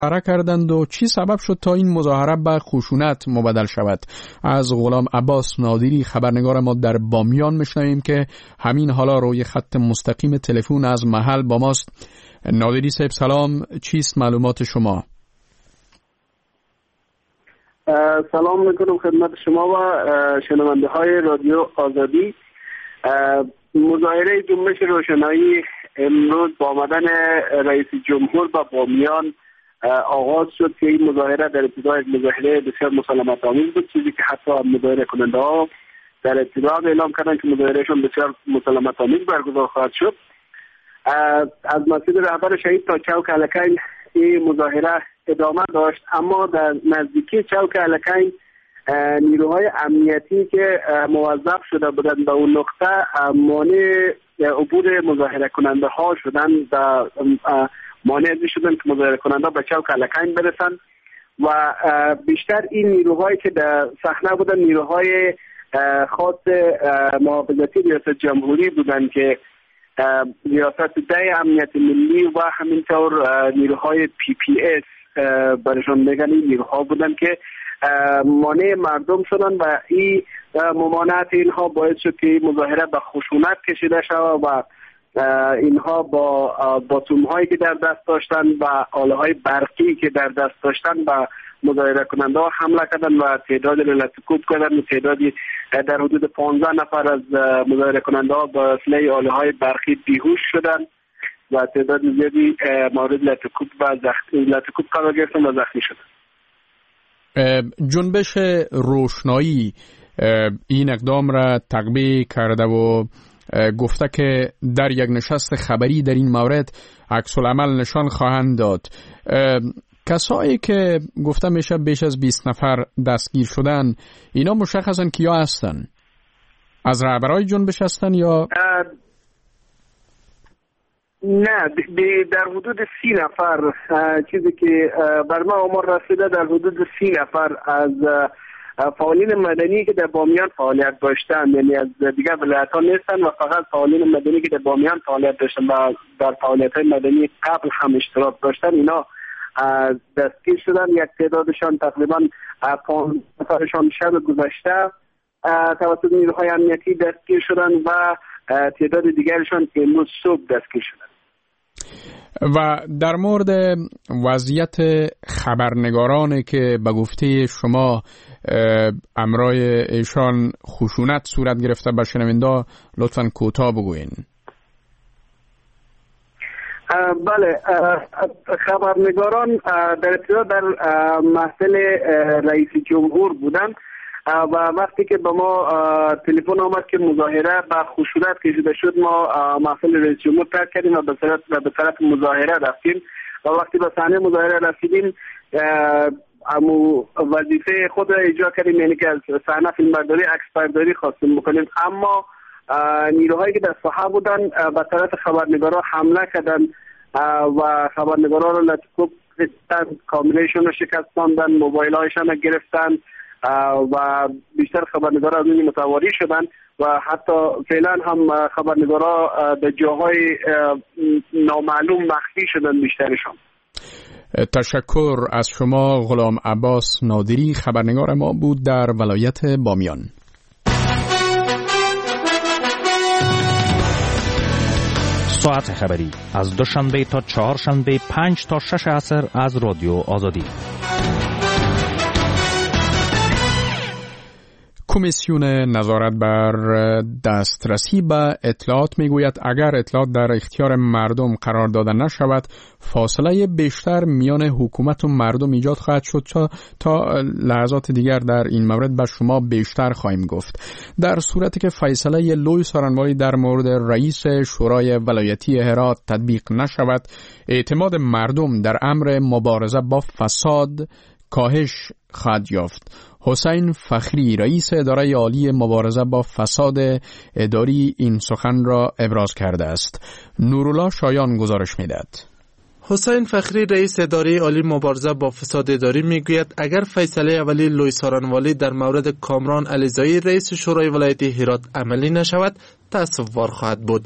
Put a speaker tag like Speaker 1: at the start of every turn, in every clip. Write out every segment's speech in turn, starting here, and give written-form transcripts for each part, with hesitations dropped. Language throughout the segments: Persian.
Speaker 1: مظاهره کردند و چی سبب شد تا این مظاهره به خشونت مبدل شود؟ از غلام عباس نادری خبرنگار ما در بامیان میشنویم که همین حالا روی خط مستقیم تلفن از محل با ماست. نادری صاحب سلام، چیست معلومات شما؟
Speaker 2: سلام میکنم خدمت شما و شنونده های رادیو آزادی. مظاهره جنبش روشنایی امروز با آمدن رئیس جمهور با بامیان آغاز شد که این مظاهره در ابتدا یک مظاهره بسیار مسالمت آمیز بود، چیزی که حتی مظاهره کننده ها در ابتدا اعلام کردن که مظاهرهشون بسیار مسالمت آمیز برگزار خواهد شد. از مسجد رهبر شهید تا چوک الکین این مظاهره ادامه داشت، اما در نزدیکی چوک الکین نیروهای امنیتی که موظف شده بودند به اون نقطه مانع عبور مظاهره کننده ها شدند و مانع شدند که مظاهره کننده به چوک الکین برسند و بیشتر این نیروهایی که در صحنه بودند نیروهای خاص محافظتی ریاست جمهوری بودند که ریاست ده امنیت ملی و همینطور نیروهای PPS برشان میگن این نیروها بودن که مانع مردم شدن و این ممانعت اینها باعث شد که مظاهره به خشونت کشیده شود و اینها با باتوم‌هایی که در دست داشتن و آله‌های برقی که در دست داشتن و مظاهره کننده ها حمله کردن و تعدادی را لطکوب کردن و تعدادی در حدود 15 نفر از مظاهره کننده ها با وسیله آله‌های برقی بیهوش شدن و تعداد زیادی مورد لطکوب قرار گرفتن و زخمی شدن.
Speaker 1: جنبش روشنایی این اقدام را تقویه کرده و گفته که در یک نشست خبری در این مورد عکس العمل نشان خواهند داد. کسایی که گفته میشه بیش از 20 نفر دستگیر شدن، اینا مشخصاً کیا هستن؟ از رهبرای جنبش هستن یا
Speaker 2: نه؟ در حدود 30 نفر چیزی که بر ما آمار رسیده، در حدود 30 نفر از فعالین مدنی که در بامیان فعالیت داشتن، یعنی از دیگر ولایت‌ها نیستن و فقط فعالین مدنی که در بامیان فعالیت داشتن و در فعالیت‌های مدنی قبل هم اشتراک داشتن، اینا دستگیر شدن. یک تعدادشان تقریبا 5 نفرشان شب گذشته توسط نیروهای امنیتی دستگیر شدن و تعداد دیگرشان امروز صبح دستگیر شدن.
Speaker 1: و در مورد وضعیت خبرنگارانی که به گفته شما امرای ایشان خشونت صورت گرفته، به شنونده لطفاً کوتاه بگوین.
Speaker 2: بله، خبرنگاران در ابتدا در محفل رئیس جمهور بودند و وقتی که به ما تلفن آمد که مظاهره به خشونت کشیده شد، ما محفل رئیس جمهور ترک کردیم و به طرف مظاهره رفتیم و وقتی به صحنه مظاهره رسیدیم وظیفه خود را اجرا کردیم، یعنی که از صحنه فیلمبرداری عکس برداری خواستیم بکنیم، اما نیروهایی که در ساحه بودن به طرف خبرنگارا حمله کردن و خبرنگارا را لطکوب کردن، کامرایشون را شکستاندن، موبایل هایشان را گرفتن و بیشتر خبرنگارا از این متواری شدن و حتی فعلا هم خبرنگارا در جاهای نامعلوم مخفی شدن بیشترشان.
Speaker 1: تشکر از شما. غلام عباس نادری خبرنگار ما بود در ولایت بامیان.
Speaker 3: ساعت خبری از دوشنبه تا چهارشنبه 5 تا 6 عصر از رادیو آزادی.
Speaker 1: کمیسیون نظارت بر دسترسی به اطلاعات میگوید اگر اطلاعات در اختیار مردم قرار داده نشود، فاصله بیشتر میان حکومت و مردم ایجاد خواهد شد. تا لحظات دیگر در این مورد به شما بیشتر خواهیم گفت. در صورتی که فیصله لوی سارنوالی در مورد رئیس شورای ولایتی هرات تطبیق نشود، اعتماد مردم در امر مبارزه با فساد کاهش خواهد یافت. حسین فخری رئیس اداره عالی مبارزه با فساد اداری این سخن را ابراز کرده است. نورالله شایان گزارش می‌دهد.
Speaker 4: حسین فخری رئیس اداره عالی مبارزه با فساد اداری میگوید اگر فیصله اولی لوی سارنوالی در مورد کامران علیزایی رئیس شورای ولایتی هرات عملی نشود، تأسف‌بار خواهد بود.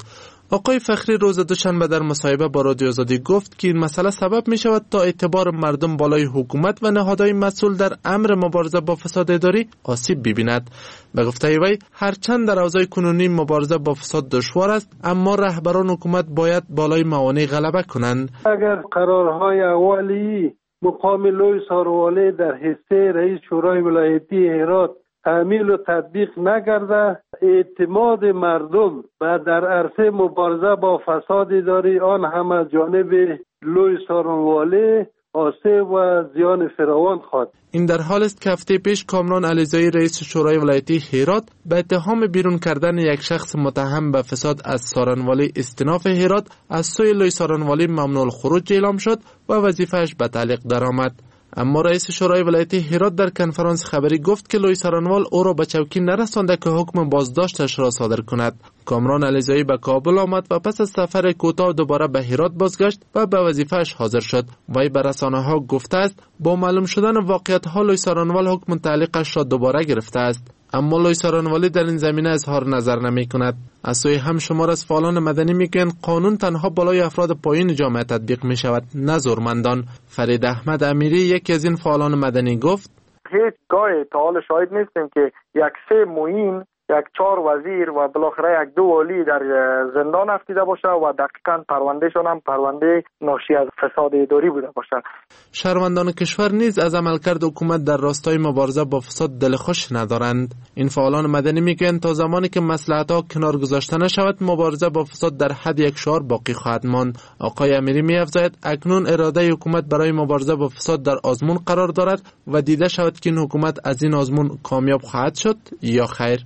Speaker 4: آقای فخری روز دوشنبه در مصاحبه با رادیو آزادی گفت که این مسئله سبب می شود تا اعتبار مردم بالای حکومت و نهادهای مسئول در امر مبارزه با فساد اداری آسیب ببیند. به گفته وی هرچند در اوضاع کنونی مبارزه با فساد دشوار است، اما رهبران حکومت باید بالای موانع غلبه کنند.
Speaker 5: اگر قرارهای اولیه مقام لوی ساروالی در حصه رئیس شورای ولایتی هرات تعمیل و تطبیق نگرده، اعتماد مردم و در عرصه مبارزه با فساد اداری آن هم از جانب لوی ساروالی آسیب و زیان فراوان خواهد.
Speaker 4: این در حال است که هفته پیش کامران علیزایی رئیس شورای ولایتی هرات به اتهام بیرون کردن یک شخص متهم به فساد از سارنوالی استیناف هرات از سوی لوی سارنوالی ممنوع الخروج اعلام شد و وظیفه‌اش به تعلیق درآمد. اما رئیس شورای ولایتی هرات در کنفرانس خبری گفت که لوی سارنوال او را به چوکی نرسانده که حکم بازداشتش را صادر کند. کامران علیزایی به کابل آمد و پس از سفر کوتاه دوباره به هرات بازگشت و به وظیفه‌اش حاضر شد. وی به رسانه‌ها گفته است با معلوم شدن واقعیت‌ها لوی سارنوال حکم تعلیقش را دوباره گرفته است. اما لوی سارنوالی در این زمینه اظهار نظر نمی کند. از سوی هم شمار از فعالان مدنی میگویند قانون تنها بالای افراد پایین جامعه تطبیق می شود، نه زورمندان. فرید احمد امیری یکی از این فعالان مدنی گفت
Speaker 6: هیچ گاهی تا حال شاهد نیستیم که یک 3 معین، یک 4 وزیر و بالاخره یک 2 والی در زندان افتیده باشه و دقیقاً پروندهشان هم پرونده ناشی از فساد اداری بوده باشه.
Speaker 4: شهروندان کشور نیز از عملکرد حکومت در راستای مبارزه با فساد دل خوش ندارند. این فعالان مدنی میگویند تا زمانی که مصلحت‌ها کنار گذاشته نشود مبارزه با فساد در حد یک شعار باقی خواهد ماند. آقای امیری می‌افزاید اکنون اراده حکومت برای مبارزه با فساد در آزمون قرار دارد و دیده شود که این حکومت از این آزمون کامیاب خواهد شد یا خیر.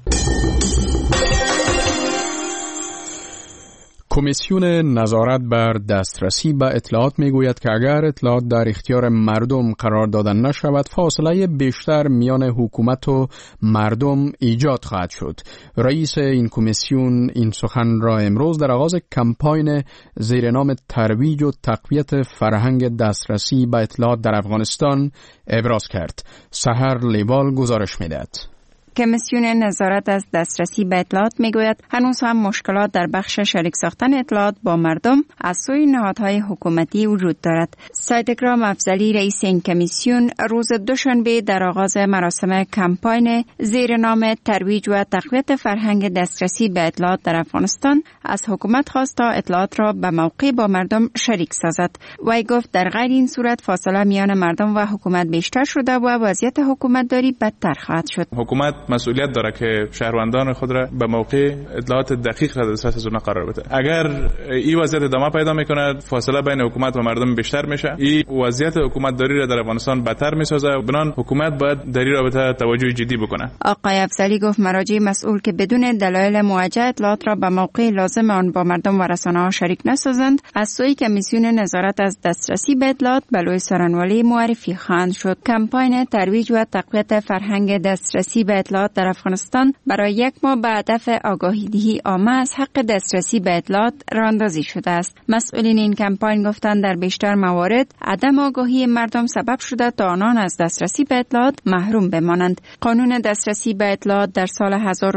Speaker 1: کمیسیون نظارت بر دسترسی به اطلاعات میگوید که اگر اطلاعات در اختیار مردم قرار داده نشود فاصله بیشتر میان حکومت و مردم ایجاد خواهد شد. رئیس این کمیسیون این سخن را امروز در آغاز کمپاین زیر نام ترویج و تقویت فرهنگ دسترسی به اطلاعات در افغانستان ابراز کرد. سحر لیوال گزارش میدهد.
Speaker 7: کمیسیون نظارت از دسترسی به اطلاعات میگوید هنوز هم مشکلات در بخش شریک ساختن اطلاعات با مردم از سوی نهادهای حکومتی وجود دارد. سید اکرام افضلی رئیس این کمیسیون روز دوشنبه در آغاز مراسم کمپاین زیر نام ترویج و تقویت فرهنگ دسترسی به اطلاعات در افغانستان از حکومت خواست تا اطلاعات را به موقع با مردم شریک سازد. وی گفت در غیر این صورت فاصله میان مردم و حکومت بیشتر شده و وضعیت حکومتداری بدتر خواهد شد.
Speaker 8: حکومت مسئولیت داره که شهروندان خود را به موقع اطلاعات دقیق را دسترس از اونها قرار بده. اگر این وضعیت ادامه پیدا میکنه فاصله بین حکومت و مردم بیشتر میشه. این وضعیت حکومتداری را در افغانستان بدتر میسازه. بنابراین حکومت باید در این رابطه توجه جدی بکنه.
Speaker 7: آقای افضلی گفت مراجع مسئول که بدون دلایل موجه اطلاعات را به موقع لازم آن با مردم و رسانه‌ها شریک نسازند از سوی کمیسیون نظارت از دسترسی به اطلاعات به لوی سارنوالی معرفی خواهند شد. کمپاین ترویج و تقویت فرهنگ دسترسی به اطلاعات در افغانستان برای 1 ماه به هدف آگاهی‌دهی عامه از حق دسترسی به اطلاعات راهاندازی شده است. مسئولین این کمپاین گفتند در بیشتر موارد عدم آگاهی مردم سبب شده تا آنان از دسترسی به اطلاعات محروم بمانند. قانون دسترسی به اطلاعات در سال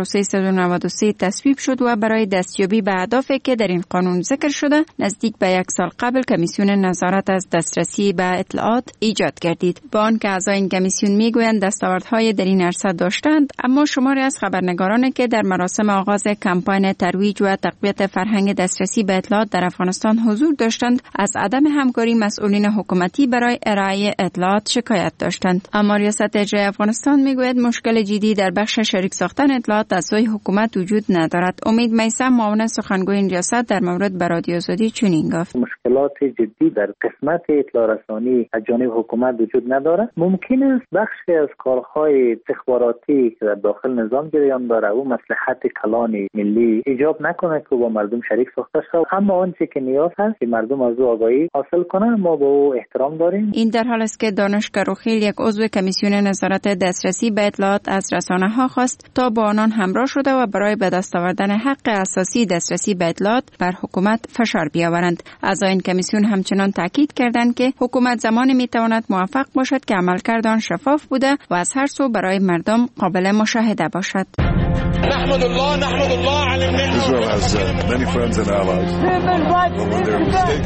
Speaker 7: 1393 تصویب شد و برای دستیابی به اهدافی که در این قانون ذکر شده نزدیک به 1 سال قبل کمیسیون نظارت از دسترسی به اطلاعات ایجاد گردید. با آنکه اعضای این کمیسیون میگویند دستاوردهای در این عرصه داشتند، اما شماری از خبرنگارانی که در مراسم آغاز کمپاین ترویج و تقویت فرهنگ دسترسی به اطلاعات در افغانستان حضور داشتند از عدم همکاری مسئولین حکومتی برای ارائه اطلاعات شکایت داشتند. اما ریاست اجرایی افغانستان میگوید مشکل جدی در بخش شریک ساختن اطلاعات از سوی حکومت وجود ندارد. امید میثم معاون سخنگوی این ریاست در مورد به رادیو آزادی چنین گفت:
Speaker 9: مشکلات جدی در قسمت اطلاع رسانی از جانب حکومت وجود ندارد. ممکن است بخشی از کارهای استخباراتی که در داخل نظام جریان داره و مصلحت کلان ملی ایجاب نکنه که با مردم شریک ساخته شود. اما آنچه که نیاز هست که مردم از او آگاهی حاصل کنند ما با او احترام داریم.
Speaker 7: این در حال است که دانش کروخیل یک عضو کمیسیون نظارت دسترسی به اطلاعات از رسانه‌ها خواست تا با آنان همراه شده و برای به دست آوردن حق اساسی دسترسی به اطلاعات بر حکومت فشار بیاورند. اعضای این کمیسیون همچنان تاکید کردند که حکومت زمانی میتواند موفق باشد که عملکرد آن شفاف بوده و از هر سو برای مردم قابل مشاهده باشد.
Speaker 10: Israel has many friends and allies. But when they're mistaken.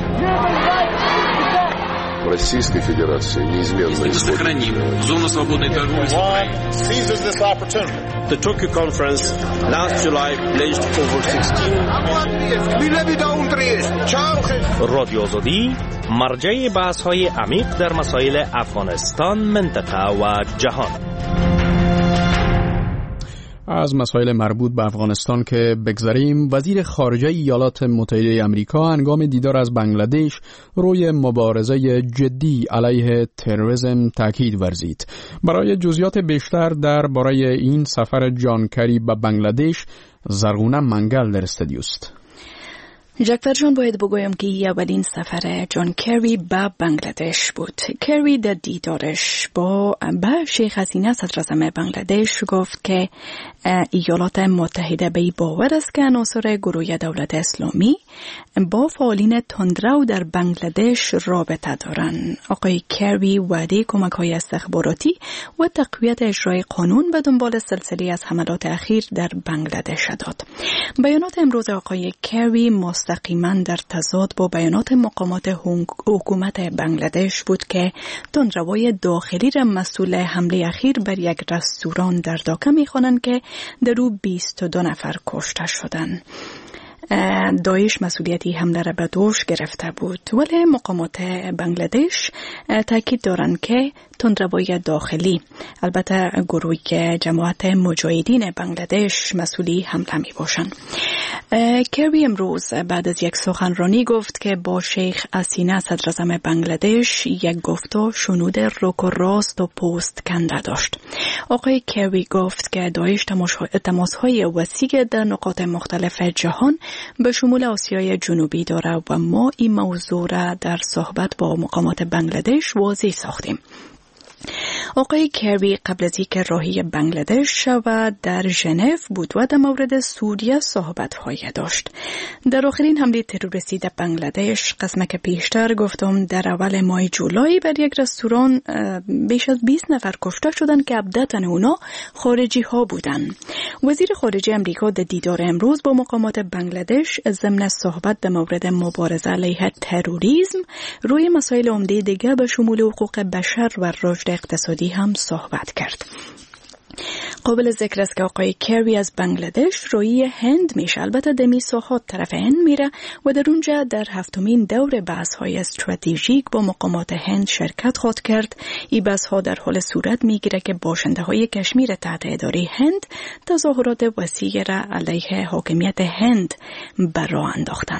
Speaker 11: Российской Федерации неизменно
Speaker 12: сохраним зону свободной торговли.
Speaker 13: Seizes this opportunity. The Tokyo conference last July pledged over 16.
Speaker 3: رادیو آزادی مرجع بحث‌های عمیق در مسائل افغانستان، منطقه و جهان.
Speaker 1: از مسائل مربوط به افغانستان که بگذریم، وزیر خارجه ایالات متحده آمریکا هنگام دیدار از بنگلادش روی مبارزه جدی علیه تروریسم تاکید ورزید. برای جزئیات بیشتر درباره این سفر جان کری به بنگلادش، زرغونه منگل در استودیو است.
Speaker 14: جکفر جان، باید بگویم که اولین سفر جان کری به بنگلادش بود. کری در دیدارش با شیخ حسینه صدراعظم بنگلادش گفت که ایالات متحده به باور است که عناصر گروه دولت اسلامی با فعالین تندرو در بنگلادش رابطه دارند. آقای کری وعده کمک‌های استخباراتی و تقویت اجرای قانون به دنبال سلسله از حملات اخیر در بنگلادش داد. بیانات امروز آقای کری مستقیما در تضاد با بیانات مقامات حکومت بنگلادش بود که تندروای داخلی را مسئول حمله اخیر بر یک رستوران در داکا می‌خوانند که در او 22 نفر کشته شدند. داعش مسئولیتی حمله را به دوش گرفته بود، ولی مقامات بنگلادش تاکید دارند که تندروای داخلی، البته گروه جماعت مجاهدین بنگلادش مسئولی حمله می باشند. کری امروز بعد از یک سخنرانی گفت که با شیخ حسینه صدراعظم بنگلادش یک گفتگو شنود رک و راست و پوست کنده داشت. آقای کری گفت که داعش تماس‌های وسیع در نقاط مختلف جهان به شمول آسیای جنوبی داره و ما این موضوع را در صحبت با مقامات بنگلادش واضح ساختیم. آقای کری قبل از اینکه راهی بنگلادش شود در ژنو بود و در مورد سوریه صحبت‌های داشت. در آخرین حمله تروریستی در بنگلادش قسمت پیشتر گفتم در اول ماه جولای بر یک رستوران بیش از 20 نفر کشته شدند که عمدتاً اونا خارجی ها بودند. وزیر خارجه امریکا در دیدار امروز با مقامات بنگلادش ضمن صحبت در مورد مبارزه علیه تروریسم روی مسائل عمده دیگر به شمول حقوق بشر و رشد اقتصادی هم صحبت کرد. قابل ذکر است که آقای کری از بنگلادش روی هند میشه، البته دمی ساحات طرف هند میره و در اونجا در 7مین دور بحث‌های استراتژیک با مقامات هند شرکت خواهد کرد. این بحث‌ها در حال صورت میگیره که باشنده‌های کشمیر تحت اداره هند تظاهرات وسیع را علیه حاکمیت هند بر راه انداختند.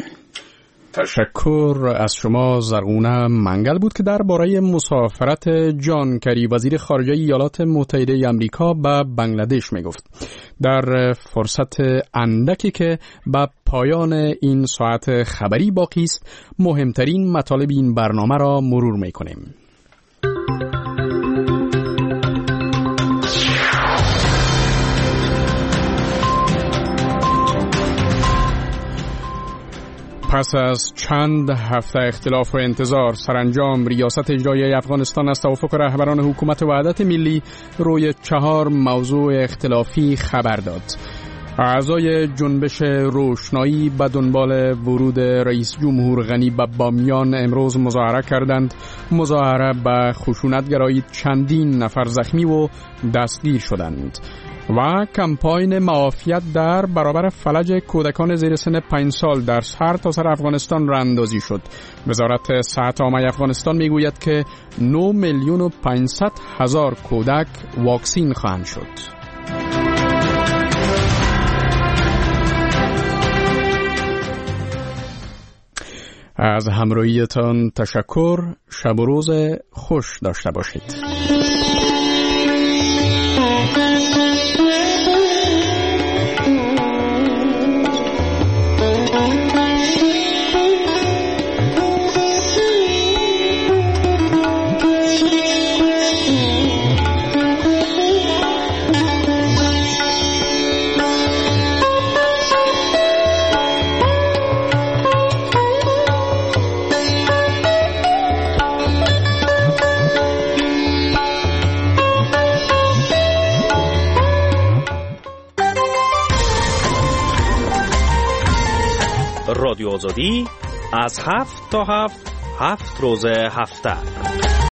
Speaker 1: تشکر از شما زرغونه منگل بود که درباره مسافرت جان کری وزیر خارجه ایالات متحده آمریکا به بنگلادش میگفت. در فرصت اندکی که به پایان این ساعت خبری باقی است، مهمترین مطالب این برنامه را مرور میکنیم. پس از چند هفته اختلاف و انتظار، سرانجام ریاست اجرایی افغانستان از توافق رهبران حکومت وحدت ملی روی 4 موضوع اختلافی خبر داد. اعضای جنبش روشنایی به دنبال ورود رئیس جمهور غنی به بامیان امروز مظاهره کردند. مظاهره به خشونتگرایی چندین نفر زخمی و دستگیر شدند. و کمپاین معافیت در برابر فلج کودکان زیر سن 5 سال در سرتاسر افغانستان راه اندازی شد. وزارت صحت عامه افغانستان میگوید که 9,500,000 کودک واکسین خواهند شد. از همراهیتان تشکر. شب و روز خوش داشته باشید.
Speaker 3: رادیو آزادی از 7 تا 7 روز هفته.